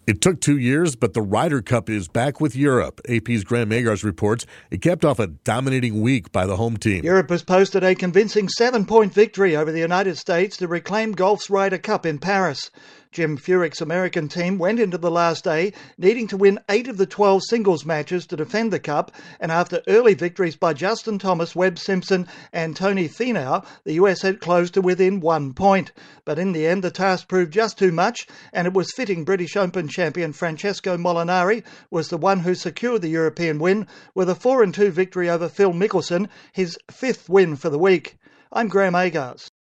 It took 2 years, but the Ryder Cup is back with Europe. AP's Graham Agars reports it capped off a dominating week by the home team. Europe has posted a convincing 7-point victory over the United States to reclaim golf's Ryder Cup in Paris. Jim Furyk's American team went into the last day needing to win 8 of the 12 singles matches to defend the Cup, and after early victories by Justin Thomas, Webb Simpson and Tony Finau, the US had closed to within 1 point. But in the end, the task proved just too much, and it was fitting British Open champion Francesco Molinari was the one who secured the European win with a 4-2 victory over Phil Mickelson, his 5th win for the week. I'm Graham Agars.